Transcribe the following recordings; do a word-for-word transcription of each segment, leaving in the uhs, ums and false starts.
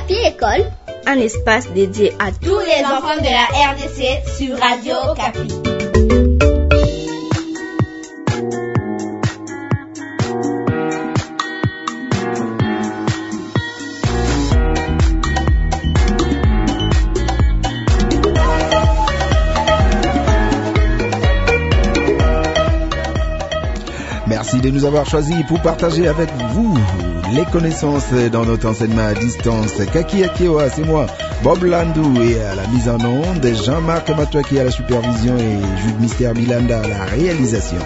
Okapi École, un espace dédié à tous les enfants de la R D C sur Radio Okapi. Merci de nous avoir choisis pour partager avec vous les connaissances dans notre enseignement à distance. Kaki Akiewa, c'est moi, Bob Landou, et à la mise en onde, Jean-Marc Matouaki à la supervision et Jude Mister Bilanda à la réalisation.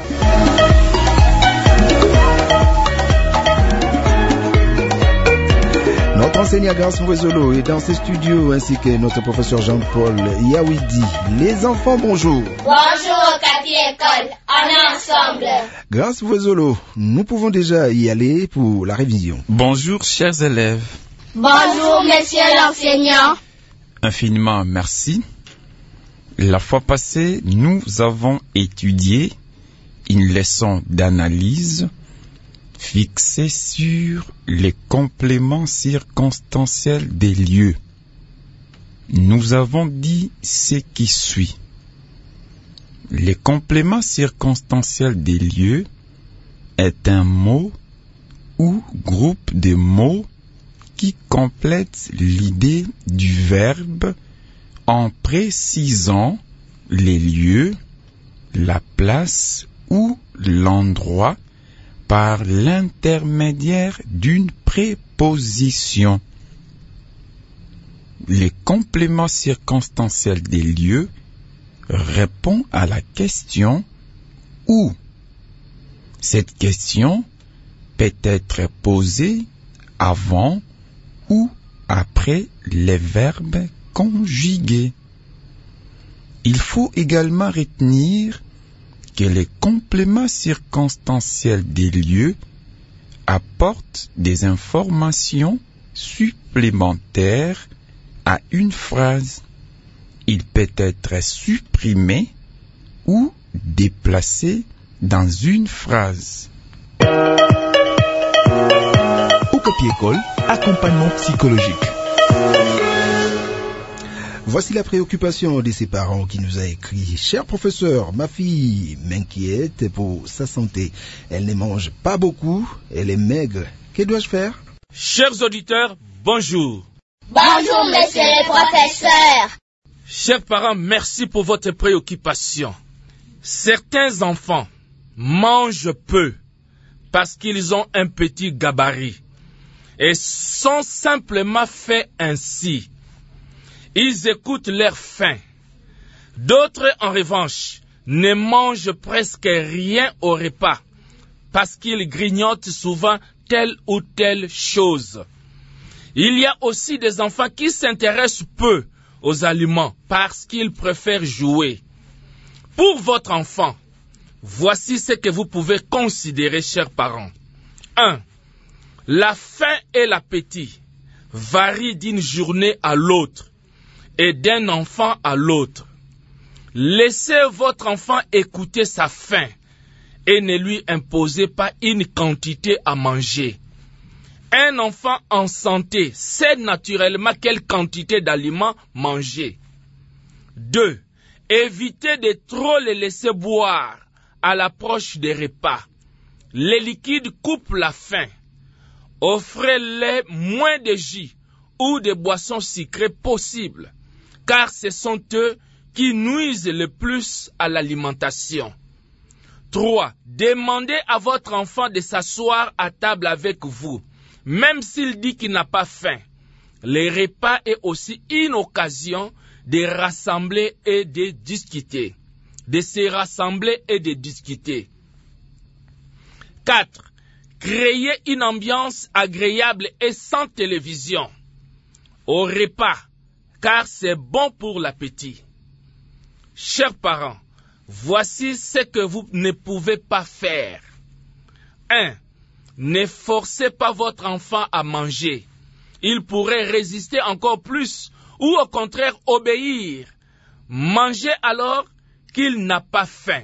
Notre enseignant Grâce Mouezolo est dans ses studios, ainsi que notre professeur Jean-Paul Yawidi. Les enfants, bonjour. Bonjour Okapi École, on est ensemble. Grâce Mouezolo, nous pouvons déjà y aller pour la révision. Bonjour chers élèves. Bonjour monsieur l'enseignant. Infiniment merci. La fois passée, nous avons étudié une leçon d'analyse fixé sur les compléments circonstanciels des lieux. Nous avons dit ce qui suit. Les compléments circonstanciels des lieux est un mot ou groupe de mots qui complète l'idée du verbe en précisant les lieux, la place ou l'endroit par l'intermédiaire d'une préposition. Les compléments circonstanciels des lieux répondent à la question « où ?». Cette question peut être posée avant ou après les verbes conjugués. Il faut également retenir que les compléments circonstanciels des lieux apportent des informations supplémentaires à une phrase. Il peut être supprimé ou déplacé dans une phrase. Okapi École, accompagnement psychologique. Voici la préoccupation de ses parents qui nous a écrit. Cher professeur, ma fille m'inquiète pour sa santé. Elle ne mange pas beaucoup, elle est maigre. Que dois-je faire? Chers auditeurs, bonjour. Bonjour monsieur le professeur. Chers parents, merci pour votre préoccupation. Certains enfants mangent peu parce qu'ils ont un petit gabarit et sont simplement faits ainsi. Ils écoutent leur faim. D'autres, en revanche, ne mangent presque rien au repas parce qu'ils grignotent souvent telle ou telle chose. Il y a aussi des enfants qui s'intéressent peu aux aliments parce qu'ils préfèrent jouer. Pour votre enfant, voici ce que vous pouvez considérer, chers parents. un. La faim et l'appétit varient d'une journée à l'autre et d'un enfant à l'autre. Laissez votre enfant écouter sa faim et ne lui imposez pas une quantité à manger. Un enfant en santé sait naturellement quelle quantité d'aliments manger. deux. Évitez de trop les laisser boire à l'approche des repas. Les liquides coupent la faim. Offrez-les moins de jus ou de boissons sucrées possibles, car ce sont eux qui nuisent le plus à l'alimentation. trois. Demandez à votre enfant de s'asseoir à table avec vous, même s'il dit qu'il n'a pas faim. Les repas est aussi une occasion de rassembler et de discuter. De se rassembler et de discuter. quatre. Créer une ambiance agréable et sans télévision au repas, car c'est bon pour l'appétit. Chers parents, voici ce que vous ne pouvez pas faire. un. Ne forcez pas votre enfant à manger. Il pourrait résister encore plus ou au contraire obéir. Mangez alors qu'il n'a pas faim.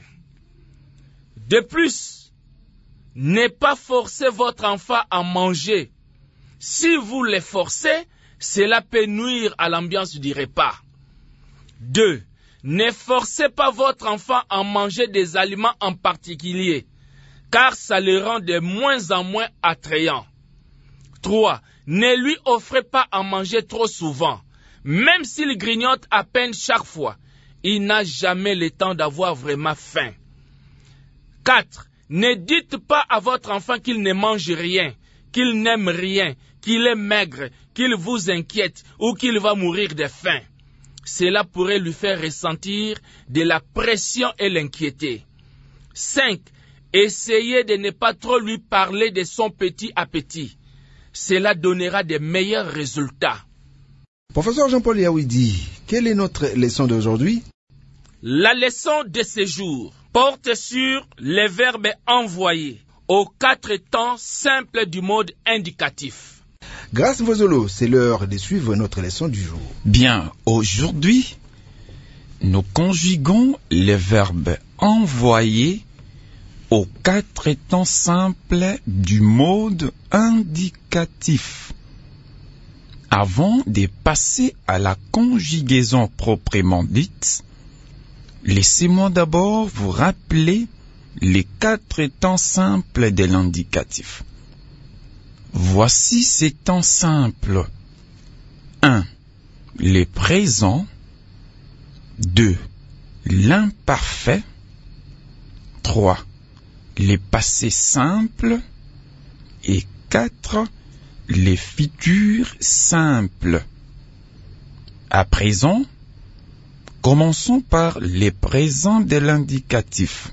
De plus, ne pas forcer votre enfant à manger. Si vous le forcez, Cela peut nuire à l'ambiance du repas. deux. Ne forcez pas votre enfant à manger des aliments en particulier, car ça le rend de moins en moins attrayant. trois. Ne lui offrez pas à manger trop souvent. Même s'il grignote à peine chaque fois, il n'a jamais le temps d'avoir vraiment faim. quatre. Ne dites pas à votre enfant qu'il ne mange rien, qu'il n'aime rien, qu'il est maigre, qu'il vous inquiète ou qu'il va mourir de faim. Cela pourrait lui faire ressentir de la pression et l'inquiéter. cinq. Essayez de ne pas trop lui parler de son petit appétit. Cela donnera de meilleurs résultats. Professeur Jean-Paul Yaoudi, quelle est notre leçon d'aujourd'hui? La leçon de ce jour porte sur les verbes envoyés aux quatre temps simples du mode indicatif. Grâce Vozolo, c'est l'heure de suivre notre leçon du jour. Bien, aujourd'hui, nous conjuguons les verbes envoyer aux quatre temps simples du mode indicatif. Avant de passer à la conjugaison proprement dite, laissez-moi d'abord vous rappeler les quatre temps simples de l'indicatif. Voici ces temps simples. un. Les présents. deux. L'imparfait. trois. Les passés simples. Et quatre. Les futurs simples. À présent, commençons par les présents de l'indicatif.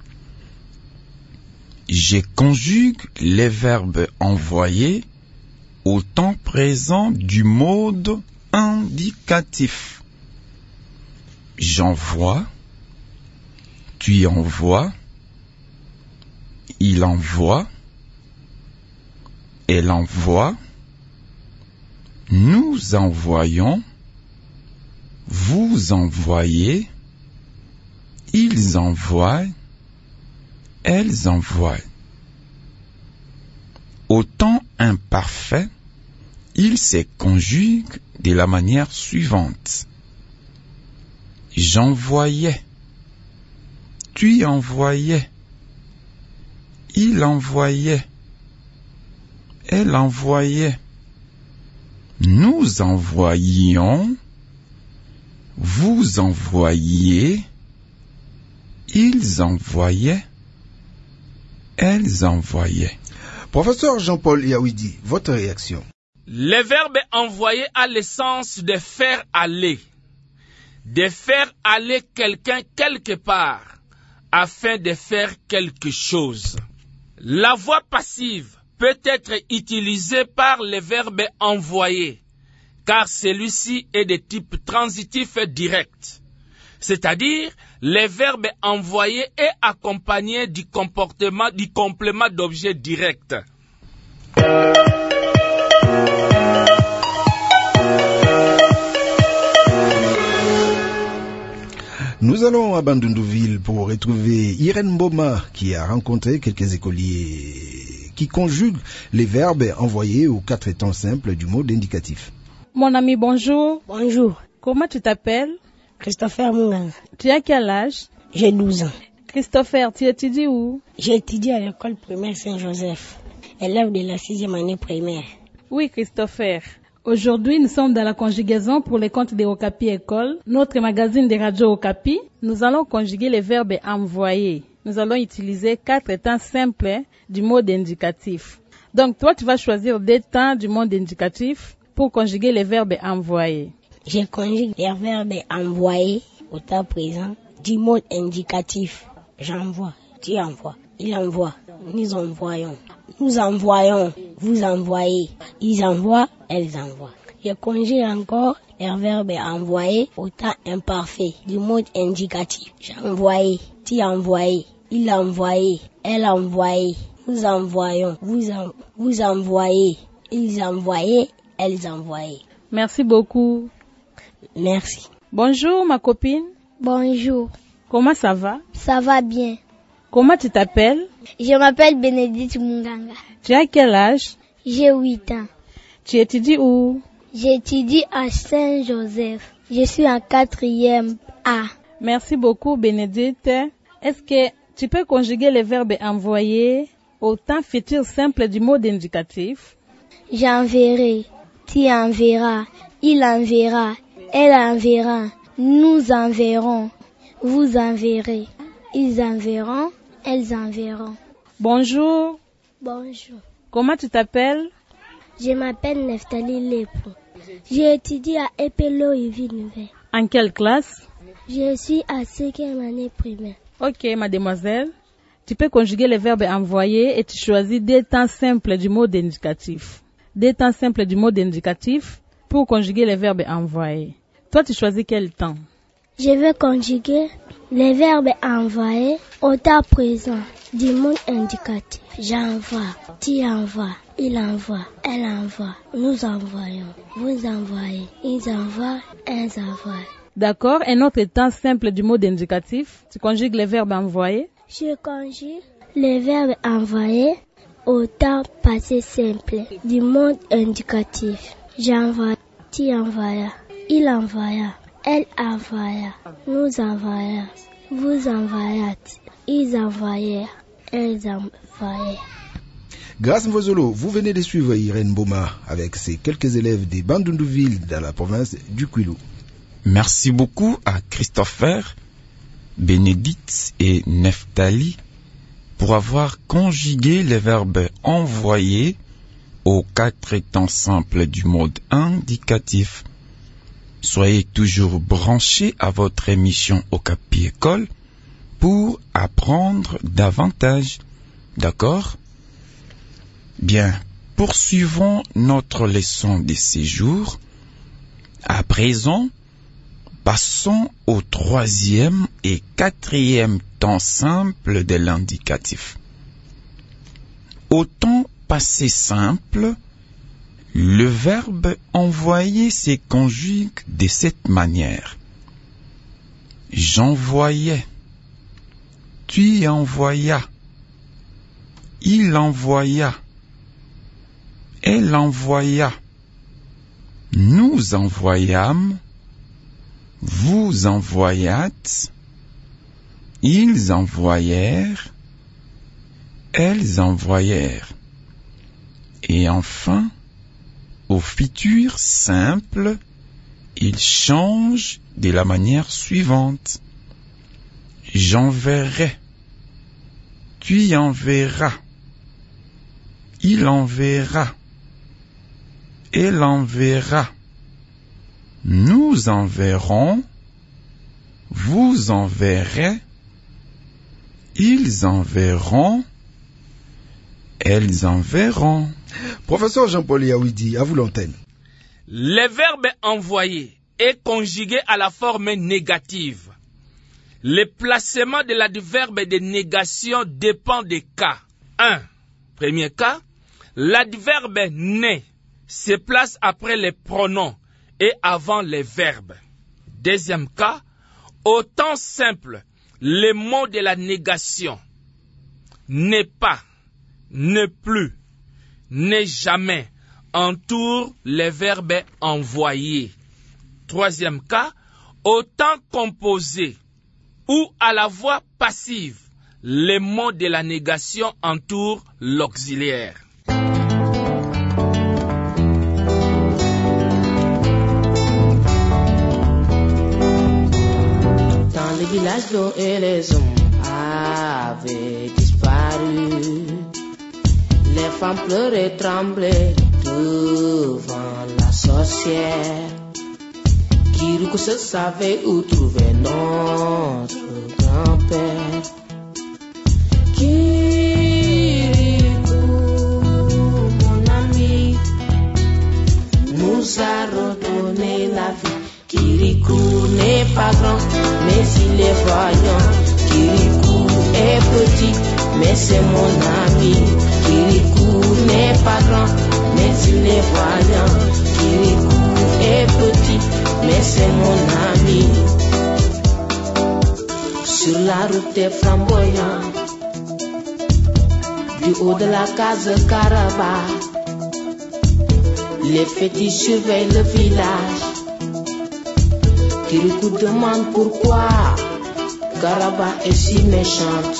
Je conjugue les verbes envoyer au temps présent du mode indicatif. J'envoie, tu envoies, il envoie, elle envoie, nous envoyons, vous envoyez, ils envoient, elles envoient. Au temps imparfait, il se conjugue de la manière suivante. J'envoyais, tu envoyais, il envoyait, elle envoyait, nous envoyions, vous envoyiez, ils envoyaient, elles envoyaient. Professeur Jean-Paul Yaoudi, votre réaction? Le verbe envoyer a le sens de faire aller, de faire aller quelqu'un quelque part afin de faire quelque chose. La voix passive peut être utilisée par le verbe envoyer, car celui-ci est de type transitif direct. C'est-à-dire, le verbe envoyer est accompagné du comportement du complément d'objet direct. Nous allons à Bandundouville pour retrouver Irène Boma qui a rencontré quelques écoliers qui conjuguent les verbes envoyés aux quatre temps simples du mode indicatif. Mon ami, bonjour. Bonjour. Comment tu t'appelles? Christopher Munganga. Tu as quel âge? J'ai douze ans. Christopher, tu étudies où? J'étudie à l'école primaire Saint-Joseph, élève de la sixième année primaire. Oui, Christopher. Aujourd'hui, nous sommes dans la conjugaison pour les comptes de Okapi École, notre magazine de radio Okapi. Nous allons conjuguer les verbes envoyer. Nous allons utiliser quatre temps simples du mode indicatif. Donc, toi, tu vas choisir des temps du mode indicatif pour conjuguer les verbes envoyer. Je conjugue les verbes envoyer au temps présent du mode indicatif. J'envoie, tu envoies, il envoie, nous envoyons. Nous envoyons, vous envoyez, ils envoient, elles envoient. Je conjugue encore les verbes envoyer au temps imparfait du mode indicatif. J'envoyais, tu envoyais, il envoyait, elle envoyait, nous envoyons, vous, en, vous envoyez, ils envoyaient, elles envoyaient. Merci beaucoup. Merci. Bonjour ma copine. Bonjour. Comment ça va? Ça va bien. Comment tu t'appelles? Je m'appelle Bénédicte Munganga. Tu as quel âge? J'ai huit ans. Tu étudies où? J'étudie à Saint-Joseph. Je suis en quatrième A. Merci beaucoup, Bénédicte. Est-ce que tu peux conjuguer le verbe envoyer au temps futur simple du mot indicatif? J'enverrai, tu enverras, il enverra, elle enverra, nous enverrons, vous enverrez, ils enverront, elles enverront. Bonjour. Bonjour. Comment tu t'appelles? Je m'appelle Neftali Lepo. J'étudie à Epelo Ivinve. En quelle classe? Je suis à cinquième année primaire. Ok, mademoiselle. Tu peux conjuguer le verbe envoyer et tu choisis des temps simples du mot indicatif. Des temps simples du mot indicatif pour conjuguer le verbe envoyer. Toi, tu choisis quel temps? Je vais conjuguer le verbe envoyer au temps présent du mot indicatif. J'envoie, tu envoies, il envoie, elle envoie, nous envoyons, vous envoyez, ils envoient, elles envoient. D'accord. Un autre temps simple du mot indicatif. Tu conjugues le verbe envoyer. Je conjugue le verbe envoyer au temps passé simple du mot indicatif. J'envoie, tu envoies, il envoya, elle envoya, nous envoyons, vous envoyâtes, ils envoyèrent, elles envoyaient. Grâce Mvozolo, vous venez de suivre Irène Boma avec ses quelques élèves des Bandundouville dans la province du Kwilu. Merci beaucoup à Christopher, Bénédicte et Neftali pour avoir conjugué le verbe envoyer aux quatre temps simples du mode indicatif. Soyez toujours branchés à votre émission Okapi École pour apprendre davantage. D'accord? Bien, poursuivons notre leçon de ces jours. À présent, passons au troisième et quatrième temps simple de l'indicatif. Au temps passé simple, le verbe envoyer se conjugue de cette manière. J'envoyais, tu envoya, il envoya, elle envoya, nous envoyâmes, vous envoyâtes, ils envoyèrent, elles envoyèrent. Et enfin, au futur simple, il change de la manière suivante. J'enverrai, tu enverras, il enverra, elle enverra, nous enverrons, vous enverrez, ils enverront, elles enverront. Professeur Jean-Paul Yaoudi, à vous l'antenne. Le verbe envoyer est conjugué à la forme négative. Le placement de l'adverbe de négation dépend des cas. un. Premier cas, l'adverbe né se place après les pronoms et avant les verbes. Deuxième cas, au temps simple, les mots de la négation n'est pas, ne plus, n'est jamais entourent les verbes envoyer. Troisième cas, au temps composé ou à la voix passive, les mots de la négation entourent l'auxiliaire. Dans les villages d'eau et les hommes avaient disparu, les femmes pleuraient, tremblaient devant la sorcière. Kirikou se savait où trouver notre grand-père. Kirikou, mon ami, nous a redonné la vie. Kirikou n'est pas grand, mais il est voyant. Kirikou est petit, mais c'est mon ami. Kirikou n'est pas grand, mais il est voyant. Kirikou est petit, mais c'est mon ami. Sur la route des flamboyants, du haut de la case Caraba, Les petits surveillent le village. Kirikou demande pourquoi Garaba est si méchante.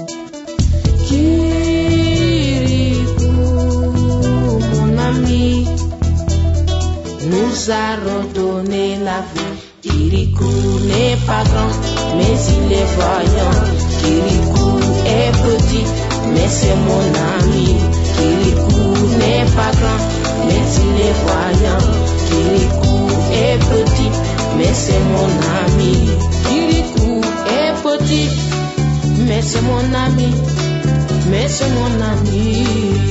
Kirikou, mon ami, nous a redonné la vie. Kirikou n'est pas grand, mais il est vaillant. Kirikou est petit, mais c'est mon ami. Kirikou n'est pas grand, mais il est vaillant. Kirikou est petit, mais c'est mon ami. Kirikou est petit, mais c'est mon ami. Mais c'est mon ami.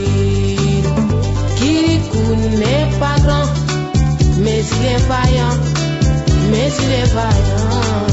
Kirikou n'est pas grand, mais il est vaillant. Mais il est vaillant.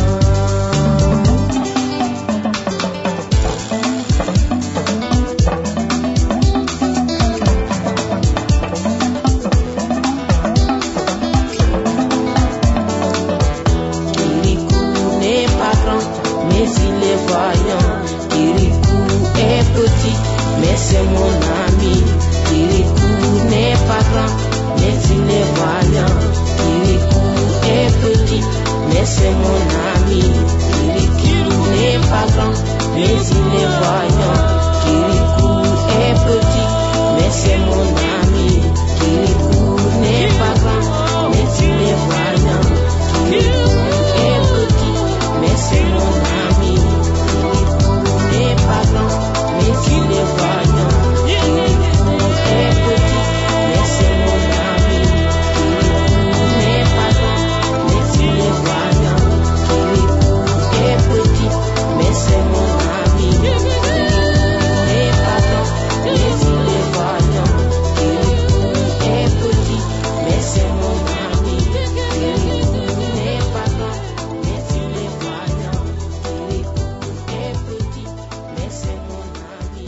Mais c'est mon ami. Kirikou n'est pas grand, mais il est vaillant. Kirikou est petit, mais c'est mon ami. Kirikou n'est pas grand, mais il est vaillant. Kirikou est petit, mais c'est mon ami. Kirikou n'est pas grand, mais il est vaillant. Kirikou est petit, mais c'est mon ami. Kirikou n'est pas grand, mais il est vaillant. Kirikou est petit, mais c'est mon ami. Kirikou n'est pas grand, mais il est vaillant. Kirikou est petit, mais c'est mon ami. Kirikou n'est pas grand, mais il est vaillant. Kirikou est petit, mais c'est mon ami. Kirikou n'est pas grand, mais il est vaillant. Kirikou est petit, mais c'est mon ami.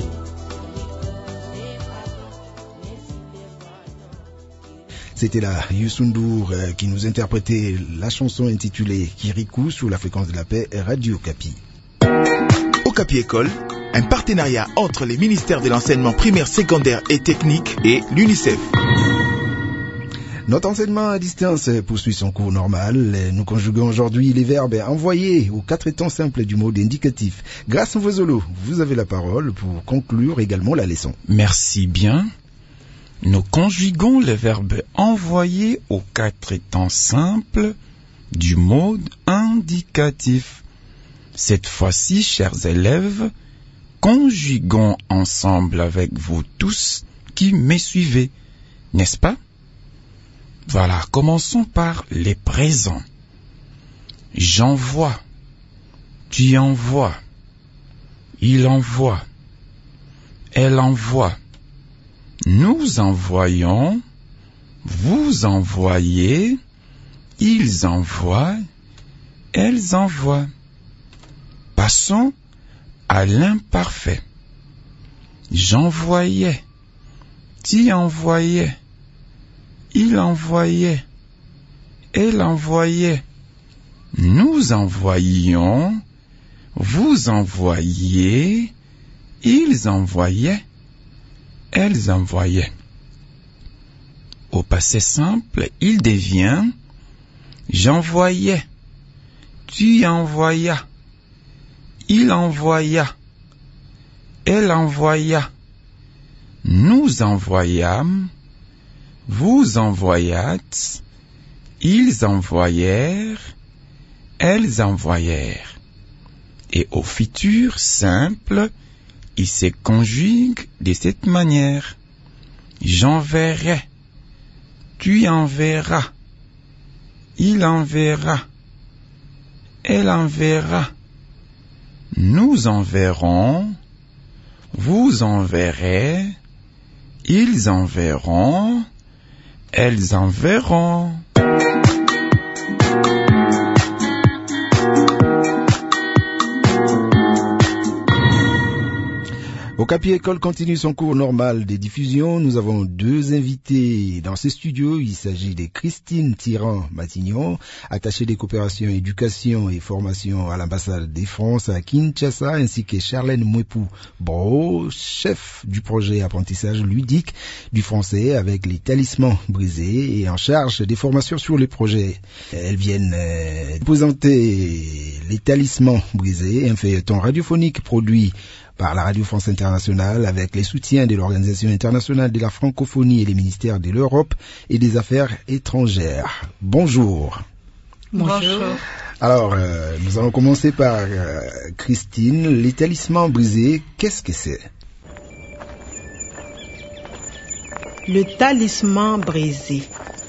C'était là Youssou N'Dour euh, qui nous interprétait la chanson intitulée Kirikou sous la fréquence de la paix Radio Okapi. Okapi École, un partenariat entre les ministères de l'enseignement primaire, secondaire et technique et l'UNICEF. Notre enseignement à distance poursuit son cours normal. Nous conjuguons aujourd'hui les verbes envoyés aux quatre temps simples du mode indicatif. Grâce Mvozolo, vous avez la parole pour conclure également la leçon. Merci bien. Nous conjuguons le verbe envoyer aux quatre temps simples du mode indicatif. Cette fois-ci, chers élèves, conjuguons ensemble avec vous tous qui me suivez, n'est-ce pas? Voilà, commençons par les présents. J'envoie, tu envoies, il envoie, elle envoie. Nous envoyons, vous envoyez, ils envoient, elles envoient. Passons à l'imparfait. J'envoyais, tu envoyais, il envoyait, elle envoyait. Nous envoyions, vous envoyiez, ils envoyaient, elles envoyaient. Au passé simple, il devient j'envoyais, tu envoyas, il envoya, elle envoya, nous envoyâmes, vous envoyâtes, ils envoyèrent, elles envoyèrent. Et au futur simple, il se conjugue de cette manière. J'enverrai, tu enverras, il enverra, elle enverra, nous enverrons, vous enverrez, ils enverront, elles enverront. Okapi École continue son cours normal de diffusion. Nous avons deux invités dans ce studio. Il s'agit de Christine Tirant-Matignon, attachée des coopérations, éducation et formation à l'ambassade de France à Kinshasa, ainsi que Charlène Mouepou-Bro, chef du projet apprentissage ludique du français avec les talismans brisés et en charge des formations sur les projets. Elles viennent euh, présenter les talismans brisés, un feuilleton radiophonique produit par la Radio France Internationale avec les soutiens de l'Organisation internationale de la francophonie et les ministères de l'Europe et des Affaires étrangères. Bonjour. Bonjour. Alors, euh, nous allons commencer par euh, Christine. Les talismans brisés, qu'est-ce que c'est? Le talisman brisé.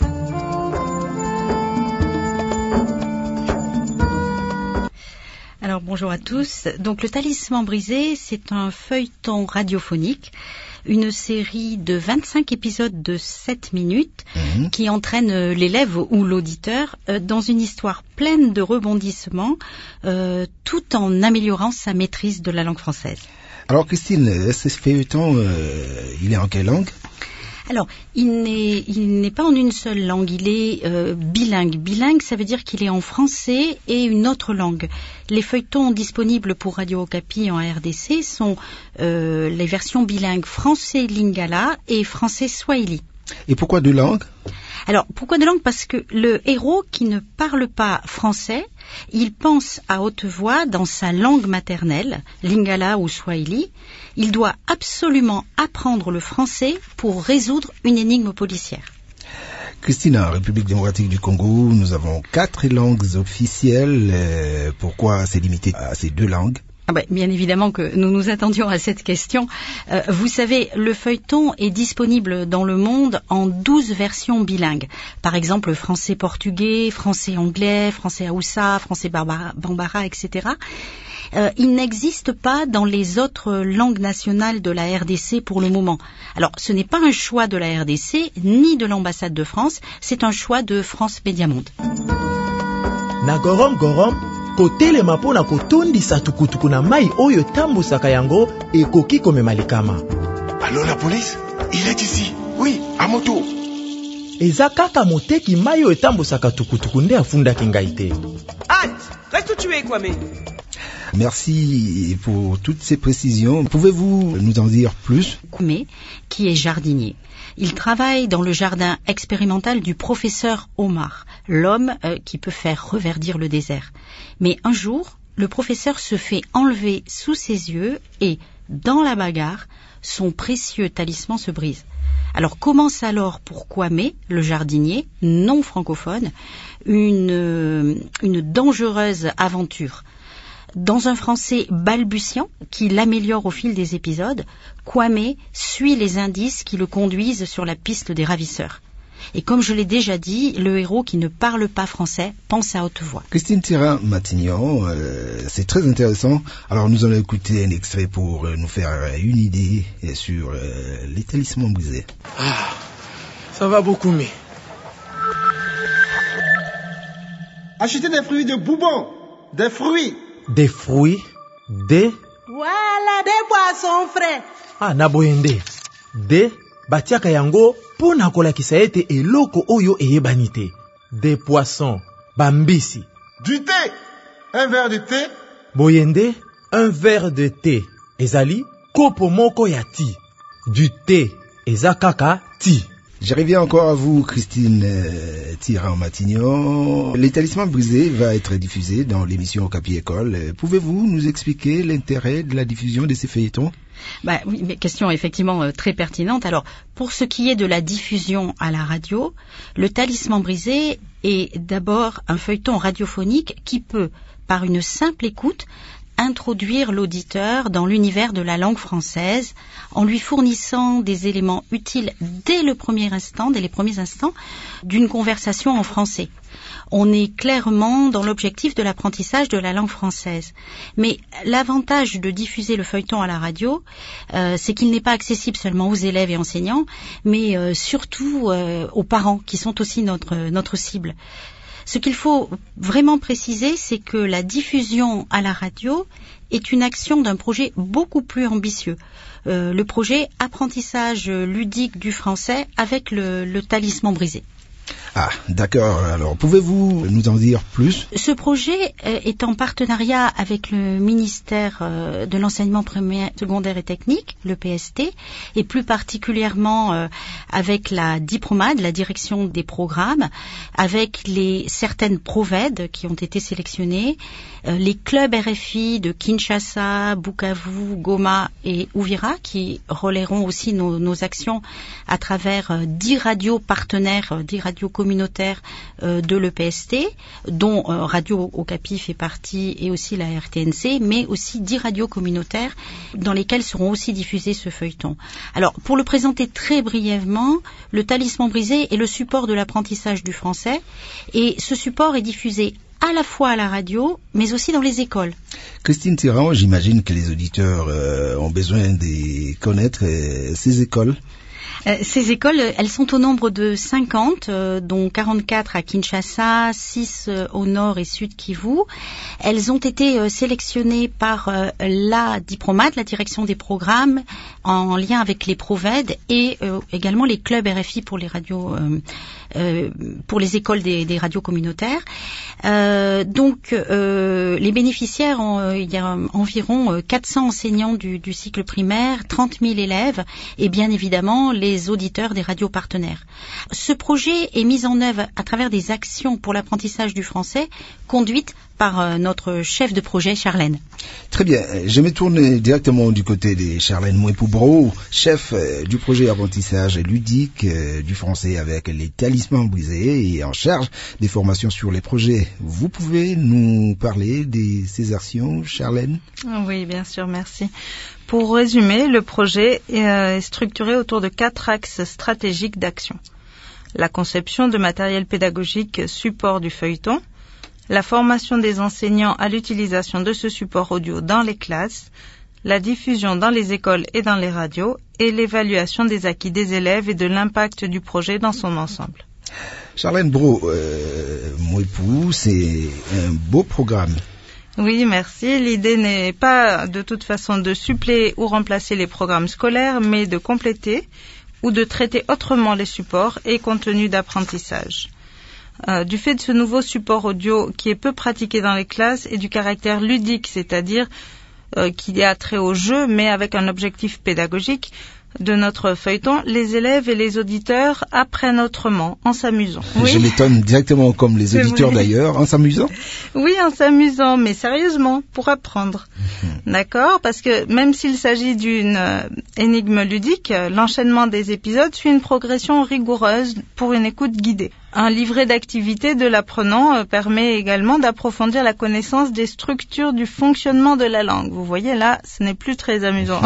Alors bonjour à tous. Donc le talisman brisé, c'est un feuilleton radiophonique, une série de vingt-cinq épisodes de sept minutes mmh. qui entraîne l'élève ou l'auditeur dans une histoire pleine de rebondissements euh, tout en améliorant sa maîtrise de la langue française. Alors Christine, ce feuilleton, euh, il est en quelle langue ? Alors, il n'est, il n'est pas en une seule langue, il est euh, bilingue. Bilingue, ça veut dire qu'il est en français et une autre langue. Les feuilletons disponibles pour Radio Okapi en R D C sont euh, les versions bilingues français lingala et français swahili. Et pourquoi deux langues ? Alors, pourquoi deux langues ? Parce que le héros qui ne parle pas français, il pense à haute voix dans sa langue maternelle, lingala ou swahili. Il doit absolument apprendre le français pour résoudre une énigme policière. Christine, en République démocratique du Congo, nous avons quatre langues officielles. Euh, pourquoi c'est limité à ces deux langues ? Ah ben, bien évidemment que nous nous attendions à cette question. Euh, vous savez, le feuilleton est disponible dans le monde en douze versions bilingues. Par exemple, français-portugais, français-anglais, français-haoussa, français-bambara, et cetera. Euh, il n'existe pas dans les autres langues nationales de la R D C pour le moment. Alors, ce n'est pas un choix de la R D C, ni de l'ambassade de France, c'est un choix de France Média Monde. Na gorom gorom, kotelema pona kotondisa tukutuku na mai oyo tambusaka yango ekoki komema likama. Allô la police? Il est ici. Oui, à moto. Eza kaka moteki mai oyo tambusaka tukutuku nde afundaki ngai te. Halt! Reste où tu es, Kwame. Merci pour toutes ces précisions. Pouvez-vous nous en dire plus ? Kwame, qui est jardinier. Il travaille dans le jardin expérimental du professeur Omar, l'homme euh, qui peut faire reverdir le désert. Mais un jour, le professeur se fait enlever sous ses yeux et, dans la bagarre, son précieux talisman se brise. Alors commence alors pour Kwame, le jardinier, non francophone, une, euh, une dangereuse aventure. Dans un français balbutiant qui l'améliore au fil des épisodes, Kwame suit les indices qui le conduisent sur la piste des ravisseurs. Et comme je l'ai déjà dit, le héros qui ne parle pas français pense à haute voix. Christine Tirant-Matignon, euh, c'est très intéressant. Alors nous allons écouter un extrait pour euh, nous faire une idée sur euh, les talismans brisés. Ah, ça va beaucoup mieux. Achetez des fruits de Boubon, des fruits. Des fruits, des... Voilà, des poissons frais. Ah, naboyende. Des... batiaka yango pona kolakisa ete eloko oyo eyebani te. Des poissons, bambisi. Du thé, un verre de thé. Boyende, un verre de thé. Ezali, kopo moko ya ti. Du thé, eza kaka ti. Je reviens encore à vous, Christine euh, Tirant-Matignon. Les talismans brisés va être diffusé dans l'émission Okapi École. Euh, pouvez-vous nous expliquer l'intérêt de la diffusion de ces feuilletons ? Bah, oui, mais question effectivement euh, très pertinente. Alors, pour ce qui est de la diffusion à la radio, le talisman brisé est d'abord un feuilleton radiophonique qui peut, par une simple écoute, introduire l'auditeur dans l'univers de la langue française en lui fournissant des éléments utiles dès le premier instant, dès les premiers instants d'une conversation en français. On est clairement dans l'objectif de l'apprentissage de la langue française. Mais l'avantage de diffuser le feuilleton à la radio, euh, c'est qu'il n'est pas accessible seulement aux élèves et enseignants, mais euh, surtout euh, aux parents qui sont aussi notre, notre cible. Ce qu'il faut vraiment préciser, c'est que la diffusion à la radio est une action d'un projet beaucoup plus ambitieux. Euh, le projet apprentissage ludique du français avec le, le talisman brisé. Ah, d'accord. Alors, pouvez-vous nous en dire plus? Ce projet euh, est en partenariat avec le ministère euh, de l'enseignement primaire, secondaire et technique, le P S T, et plus particulièrement euh, avec la Dipromade, la direction des programmes, avec les certaines Proved qui ont été sélectionnées, euh, les clubs R F I de Kinshasa, Bukavu, Goma et Uvira qui relaieront aussi nos, nos actions à travers euh, dix radios partenaires, euh, dix radios communautaires euh, de l'E P S T, dont euh, Radio Okapi fait partie et aussi la R T N C, mais aussi dix radios communautaires dans lesquelles seront aussi diffusés ce feuilleton. Alors, pour le présenter très brièvement, le talisman brisé est le support de l'apprentissage du français et ce support est diffusé à la fois à la radio, mais aussi dans les écoles. Christine Tirand, j'imagine que les auditeurs euh, ont besoin de connaître euh, ces écoles. Euh, ces écoles, elles sont au nombre de cinquante, euh, dont quarante-quatre à Kinshasa, six euh, au nord et sud Kivu. Elles ont été euh, sélectionnées par euh, la Dipromate, la direction des programmes, en lien avec les Proved et euh, également les clubs R F I pour les radios, euh, euh, pour les écoles des, des radios communautaires. Euh, donc, euh, les bénéficiaires, ont, euh, il y a environ quatre cents enseignants du, du cycle primaire, trente mille élèves et bien évidemment les auditeurs des radios partenaires. Ce projet est mis en œuvre à travers des actions pour l'apprentissage du français conduites par euh, notre chef de projet, Charlène. Très bien. Je me tourne directement du côté de Charlène Mouepoubro, chef euh, du projet apprentissage ludique euh, du français avec les talismans brisés et en charge des formations sur les projets. Vous pouvez nous parler de ces actions, Charlène? Oui, bien sûr, merci. Pour résumer, le projet est structuré autour de quatre axes stratégiques d'action. La conception de matériel pédagogique support du feuilleton, la formation des enseignants à l'utilisation de ce support audio dans les classes, la diffusion dans les écoles et dans les radios, et l'évaluation des acquis des élèves et de l'impact du projet dans son ensemble. Charlène Bro, euh, Mouepou, c'est un beau programme. Oui, merci. L'idée n'est pas de toute façon de suppléer ou remplacer les programmes scolaires, mais de compléter ou de traiter autrement les supports et contenus d'apprentissage. Euh, du fait de ce nouveau support audio qui est peu pratiqué dans les classes et du caractère ludique, c'est-à-dire euh, qu'il y a trait au jeu, mais avec un objectif pédagogique, de notre feuilleton, les élèves et les auditeurs apprennent autrement, en s'amusant. Oui. Je m'étonne directement comme les auditeurs oui. d'ailleurs, en s'amusant. Oui, en s'amusant, mais sérieusement, pour apprendre. Mmh. D'accord? Parce que même s'il s'agit d'une euh, énigme ludique, euh, l'enchaînement des épisodes suit une progression rigoureuse pour une écoute guidée. Un livret d'activités de l'apprenant euh, permet également d'approfondir la connaissance des structures du fonctionnement de la langue. Vous voyez, là, ce n'est plus très amusant.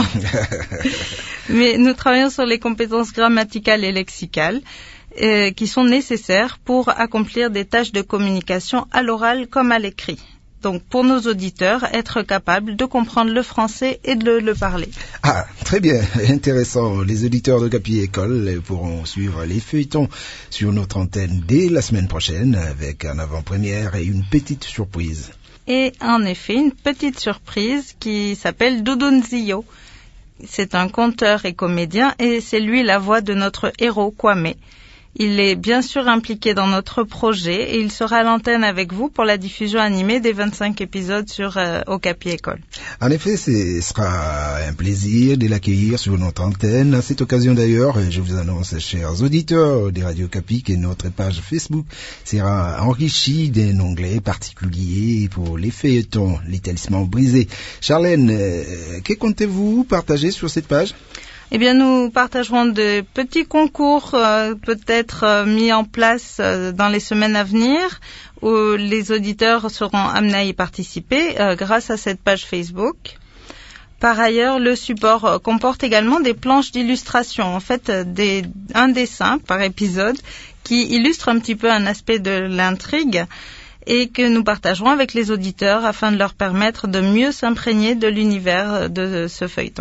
Mais nous travaillons sur les compétences grammaticales et lexicales euh, qui sont nécessaires pour accomplir des tâches de communication à l'oral comme à l'écrit. Donc, pour nos auditeurs, être capables de comprendre le français et de le, le parler. Ah, très bien, intéressant. Les auditeurs d'Okapi École pourront suivre les feuilletons sur notre antenne dès la semaine prochaine avec un avant-première et une petite surprise. Et en effet, une petite surprise qui s'appelle Dudunzio. C'est un conteur et comédien et c'est lui la voix de notre héros Kwame. Il est bien sûr impliqué dans notre projet et il sera à l'antenne avec vous pour la diffusion animée des vingt-cinq épisodes sur euh, Okapi École. En effet, ce sera un plaisir de l'accueillir sur notre antenne. À cette occasion d'ailleurs, je vous annonce, chers auditeurs des Radio Okapi, que notre page Facebook sera enrichie d'un onglet particulier pour les feuilletons, les talismans brisés. Charlène, euh, que comptez-vous partager sur cette page ? Eh bien, nous partagerons de petits concours euh, peut-être euh, mis en place euh, dans les semaines à venir où les auditeurs seront amenés à y participer euh, grâce à cette page Facebook. Par ailleurs, le support euh, comporte également des planches d'illustration, en fait euh, des, un dessin par épisode qui illustre un petit peu un aspect de l'intrigue et que nous partagerons avec les auditeurs afin de leur permettre de mieux s'imprégner de l'univers de ce feuilleton.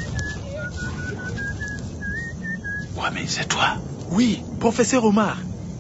Ouais, mais c'est toi. Oui, professeur Omar.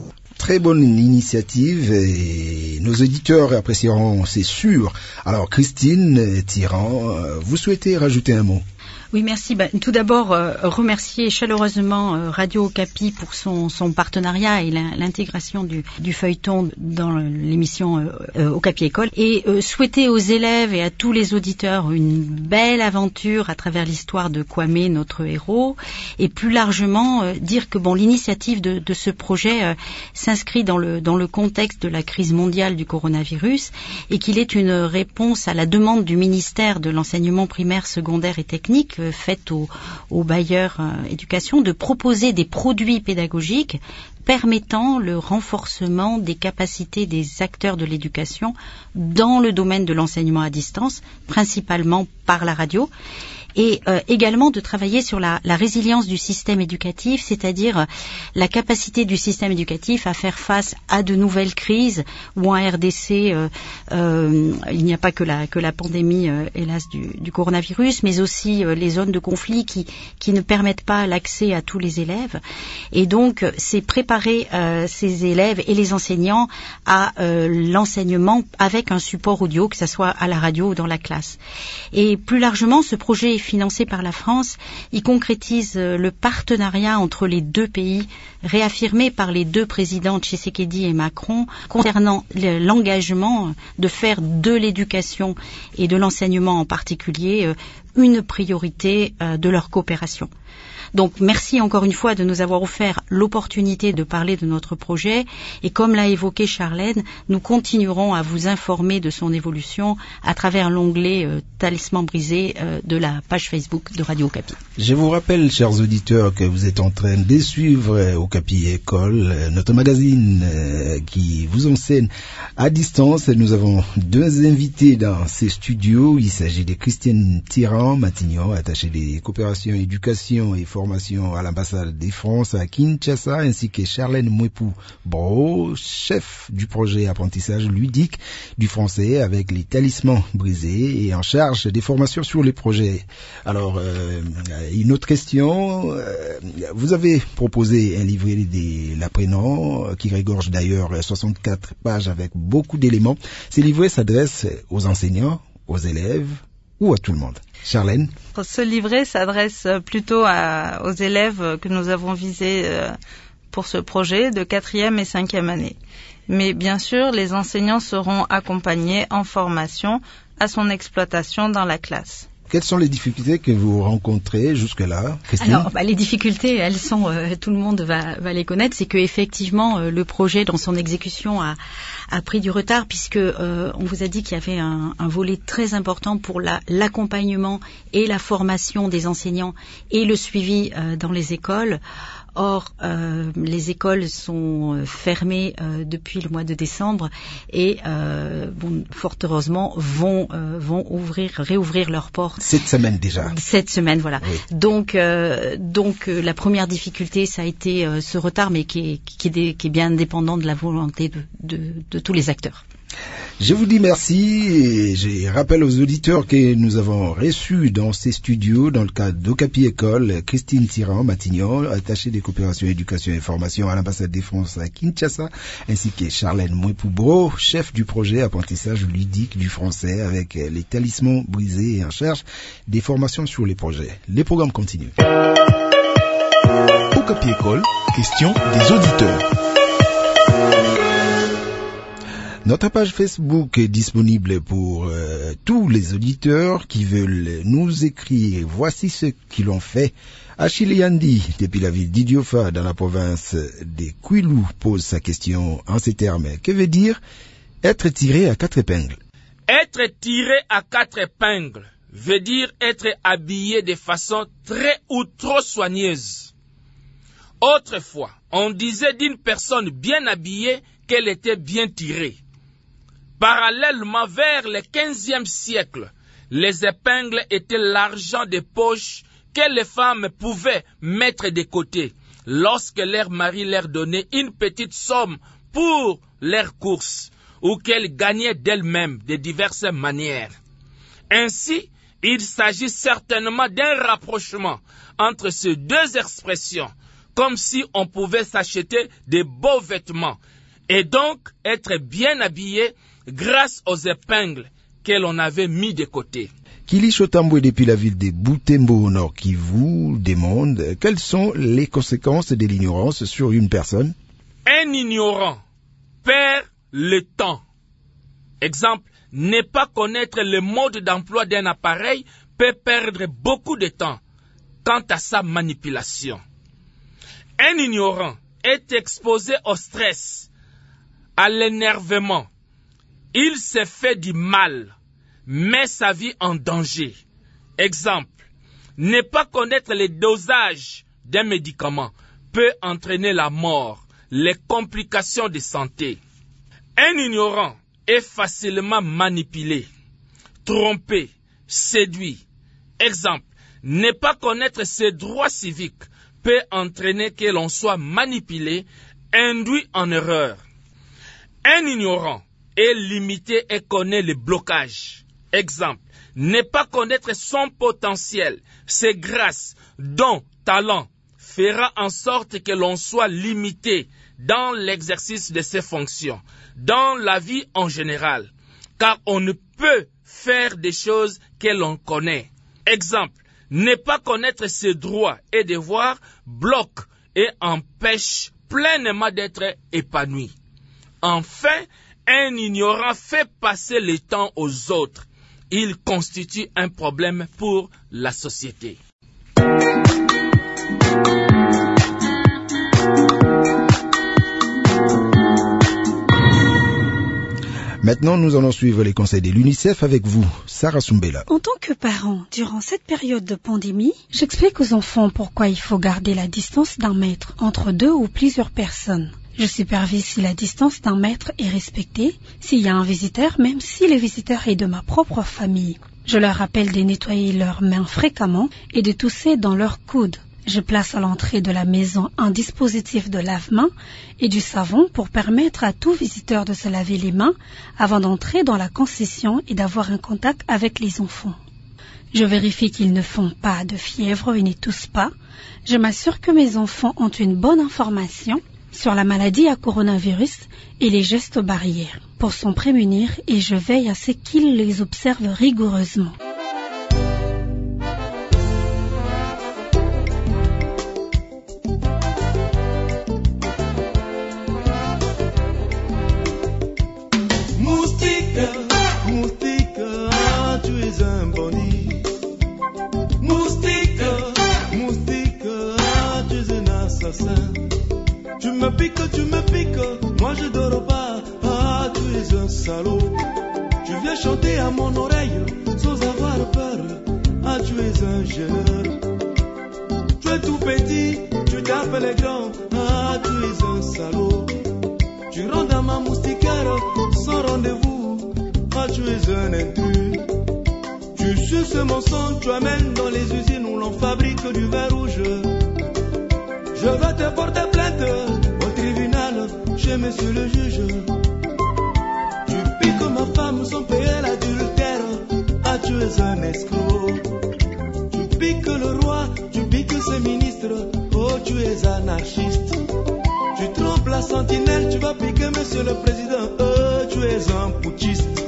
très bonne initiative et nos auditeurs apprécieront, c'est sûr. Alors Christine Tirant, vous souhaitez rajouter un mot? Oui, merci. Ben, tout d'abord, euh, remercier chaleureusement euh, Radio Okapi pour son, son partenariat et la, l'intégration du, du feuilleton dans l'émission euh, euh, Okapi École. Et euh, souhaiter aux élèves et à tous les auditeurs une belle aventure à travers l'histoire de Kwame, notre héros. Et plus largement, euh, dire que bon, l'initiative de, de ce projet euh, s'inscrit dans le, dans le contexte de la crise mondiale du coronavirus et qu'il est une réponse à la demande du ministère de l'enseignement primaire, secondaire et technique faite aux, aux bailleurs euh, éducation de proposer des produits pédagogiques permettant le renforcement des capacités des acteurs de l'éducation dans le domaine de l'enseignement à distance, principalement par la radio, et euh, également de travailler sur la, la résilience du système éducatif, c'est-à-dire la capacité du système éducatif à faire face à de nouvelles crises, où en R D C, euh, euh, il n'y a pas que la, que la pandémie, euh, hélas, du, du coronavirus, mais aussi euh, les zones de conflit qui, qui ne permettent pas l'accès à tous les élèves. Et donc, c'est préparer euh, ces élèves et les enseignants à euh, l'enseignement avec un support audio, que ce soit à la radio ou dans la classe. Et plus largement, ce projet est financé par la France. Il concrétise le partenariat entre les deux pays, réaffirmé par les deux présidents Tshisekedi et Macron, concernant l'engagement de faire de l'éducation et de l'enseignement en particulier une priorité de leur coopération. Donc merci encore une fois de nous avoir offert l'opportunité de parler de notre projet et comme l'a évoqué Charlène, nous continuerons à vous informer de son évolution à travers l'onglet euh, Talisman brisé euh, de la page Facebook de Radio Okapi. Je vous rappelle, chers auditeurs, que vous êtes en train de suivre euh, Okapi École, euh, notre magazine euh, qui vous enseigne à distance. Nous avons deux invités dans ces studios. Il s'agit de Christine Tirant, Matignon, attachée des coopérations, éducation et formation à l'ambassade de France à Kinshasa, ainsi que Charlène Mouepou-Bro, chef du projet apprentissage ludique du français avec les talismans brisés et en charge des formations sur les projets. Alors, euh, une autre question, euh, vous avez proposé un livret de l'apprenant qui regorge d'ailleurs soixante-quatre pages avec beaucoup d'éléments. Ces livrets s'adressent aux enseignants, aux élèves ou à tout le monde. Charlène? Ce livret s'adresse plutôt à, aux élèves que nous avons visés euh, pour ce projet de quatrième et cinquième année. Mais bien sûr, les enseignants seront accompagnés en formation à son exploitation dans la classe. Quelles sont les difficultés que vous rencontrez jusque-là, Christine? Alors, bah, les difficultés, elles sont, euh, tout le monde va, va les connaître, c'est que effectivement euh, le projet dans son exécution a, a pris du retard puisque euh, on vous a dit qu'il y avait un, un volet très important pour la, l'accompagnement et la formation des enseignants et le suivi euh, dans les écoles. Or, euh, les écoles sont fermées euh, depuis le mois de décembre et, euh, bon, fort heureusement, vont euh, vont ouvrir, réouvrir leurs portes. Cette semaine déjà. Cette semaine, voilà. Oui. Donc, euh, donc, euh, la première difficulté, ça a été euh, ce retard, mais qui est, qui, est, qui est bien indépendant de la volonté de, de, de tous les acteurs. Je vous dis merci et je rappelle aux auditeurs que nous avons reçu dans ces studios, dans le cadre d'Okapi École, Christine Tirant, Matignon, attachée des coopérations, éducation et formation à l'ambassade de France à Kinshasa, ainsi que Charlène Mouepou-Bro, chef du projet apprentissage ludique du français avec les talismans brisés et en charge des formations sur les projets. Les programmes continuent. Okapi École, question des auditeurs. Notre page Facebook est disponible pour euh, tous les auditeurs qui veulent nous écrire. Voici ce qu'ils ont fait. Achille Yandi, depuis la ville d'Idiofa, dans la province des Kwilu, pose sa question en ces termes. Que veut dire être tiré à quatre épingles? Être tiré à quatre épingles veut dire être habillé de façon très ou trop soigneuse. Autrefois, on disait d'une personne bien habillée qu'elle était bien tirée. Parallèlement, vers le quinzième siècle, les épingles étaient l'argent de poche que les femmes pouvaient mettre de côté lorsque leur mari leur donnait une petite somme pour leurs courses ou qu'elles gagnaient d'elles-mêmes de diverses manières. Ainsi, il s'agit certainement d'un rapprochement entre ces deux expressions, comme si on pouvait s'acheter de beaux vêtements et donc être bien habillé grâce aux épingles que l'on avait mis de côté. Kili Chotambwe depuis la ville de Butembo au Nord Kivu demande quelles sont les conséquences de l'ignorance sur une personne. Un ignorant perd le temps. Exemple, ne pas connaître le mode d'emploi d'un appareil peut perdre beaucoup de temps quant à sa manipulation. Un ignorant est exposé au stress, à l'énervement. Il se fait du mal, met sa vie en danger. Exemple, ne pas connaître les dosages d'un médicament peut entraîner la mort, les complications de santé. Un ignorant est facilement manipulé, trompé, séduit. Exemple, ne pas connaître ses droits civiques peut entraîner que l'on soit manipulé, induit en erreur. Un ignorant est limité et connaît les blocages. Exemple, ne pas connaître son potentiel, ses grâces, dons, talents, fera en sorte que l'on soit limité dans l'exercice de ses fonctions, dans la vie en général, car on ne peut faire des choses que l'on connaît. Exemple, ne pas connaître ses droits et devoirs bloque et empêche pleinement d'être épanoui. Enfin, un ignorant fait passer le temps aux autres. Il constitue un problème pour la société. Maintenant, nous allons suivre les conseils de l'UNICEF avec vous, Sarah Sumbela. En tant que parent, durant cette période de pandémie, j'explique aux enfants pourquoi il faut garder la distance d'un mètre entre deux ou plusieurs personnes. Je supervise si la distance d'un mètre est respectée, s'il y a un visiteur, même si le visiteur est de ma propre famille. Je leur rappelle de nettoyer leurs mains fréquemment et de tousser dans leurs coudes. Je place à l'entrée de la maison un dispositif de lave-mains et du savon pour permettre à tout visiteur de se laver les mains avant d'entrer dans la concession et d'avoir un contact avec les enfants. Je vérifie qu'ils ne font pas de fièvre et ne toussent pas. Je m'assure que mes enfants ont une bonne information sur la maladie à coronavirus et les gestes barrières pour s'en prémunir et je veille à ce qu'ils les observent rigoureusement. Tu me piques, tu me piques, moi je dors pas, ah tu es un salaud. Tu viens chanter à mon oreille sans avoir peur, ah tu es un gêneur. Tu es tout petit, tu tapes les grands, ah tu es un salaud. Tu rentres dans ma moustiquaire sans rendez-vous, ah tu es un intrus. Tu suces mon sang, tu amènes dans les usines où l'on fabrique du vin rouge. Je vais te porter plainte au tribunal chez monsieur le juge. Tu piques ma femme sans payer l'adultère, ah tu es un escroc. Tu piques le roi, tu piques ses ministres, oh tu es anarchiste. Tu trompes la sentinelle, tu vas piquer monsieur le président, oh tu es un putschiste.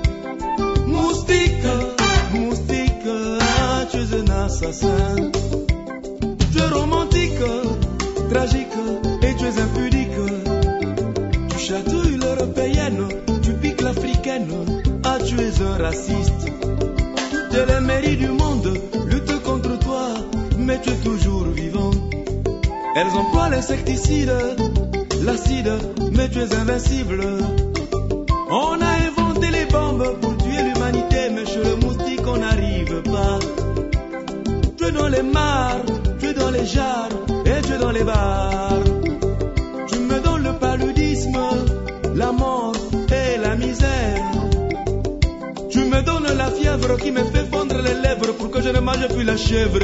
Moustique, moustique, ah tu es un assassin. Tu es romantique, tragique et tu es impudique. Tu chatouilles l'européenne, tu piques l'africaine, ah tu es un raciste. Toutes les mairies du monde luttent contre toi, mais tu es toujours vivant. Elles emploient l'insecticide, l'acide, mais tu es invincible. On a inventé les bombes pour tuer l'humanité, mais chez le moustique on n'arrive pas. Tu es dans les mares, tu es dans les jarres et tu es dans les bars. Tu me donnes le paludisme, la mort et la misère. Tu me donnes la fièvre qui me fait fondre les lèvres pour que je ne mange plus la chèvre.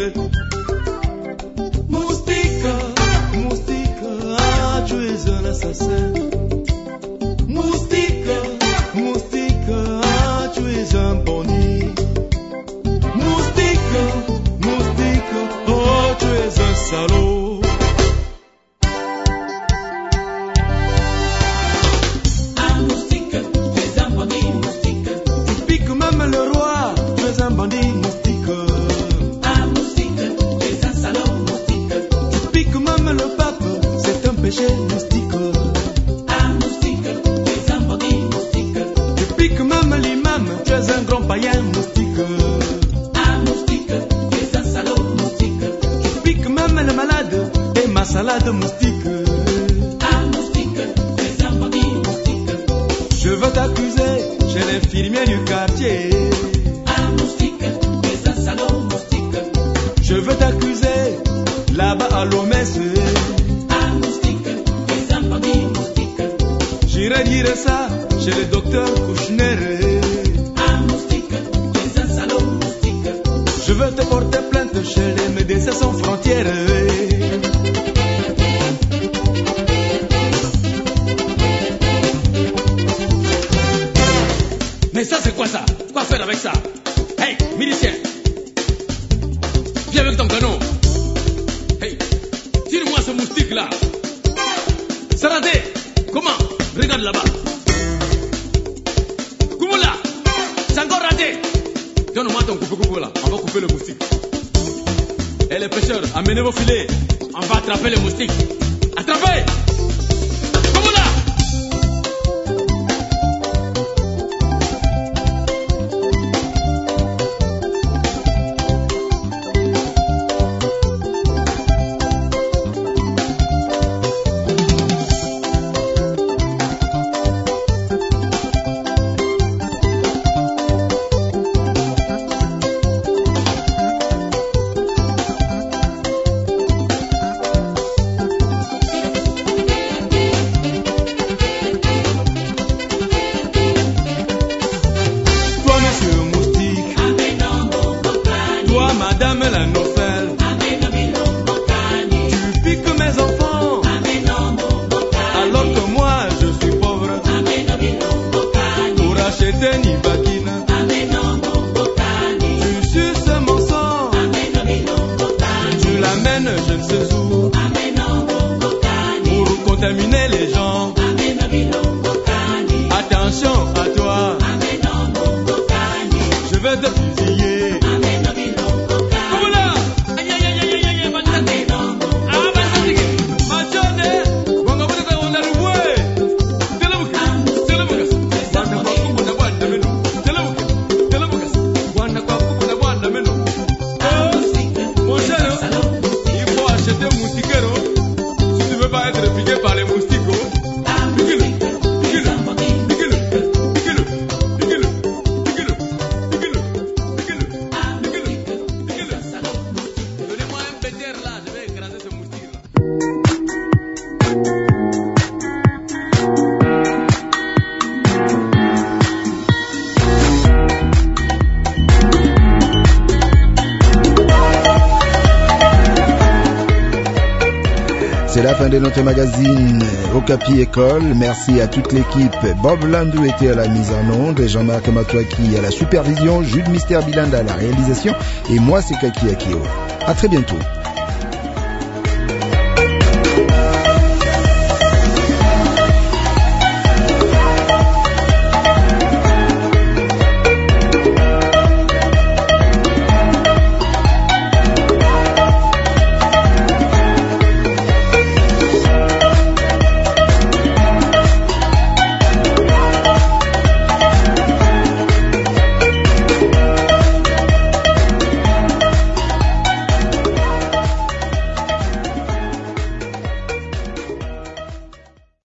Moustique, moustique, ah tu es un assassin. Moustique, moustique, ah tu es un bandit. Moustique, moustique, oh tu es un salaud. salade moustique. Un moustique, c'est un bandit moustique. Je veux t'accuser chez l'infirmier du quartier. Un moustique, c'est un salaud moustique. Je veux t'accuser là-bas à l'Omesse. Un moustique, c'est un bandit moustique. J'irai dire ça chez le docteur Kouchner. Un moustique, c'est un salaud moustique. Je veux te porter plainte chez les médecins sans frontières. Mais ça c'est quoi ça? Quoi faire avec ça? Hey, milicien, viens avec ton canot. Hey, tire-moi ce moustique là. Saradé, comment? Regarde là-bas. Koumoula, c'est encore raté. Donne-moi ton coupe-coupe là, on va couper le moustique. Et les pêcheurs, amenez vos filets, on va attraper les moustiques. Attrapez! Koumoula! C'est la fin de notre magazine Okapi École. Merci à toute l'équipe. Bob Landou était à la mise en onde, Jean-Marc Matouaki à la supervision, Jules Mister Bilanda à la réalisation et moi c'est Kaki Akio. À très bientôt.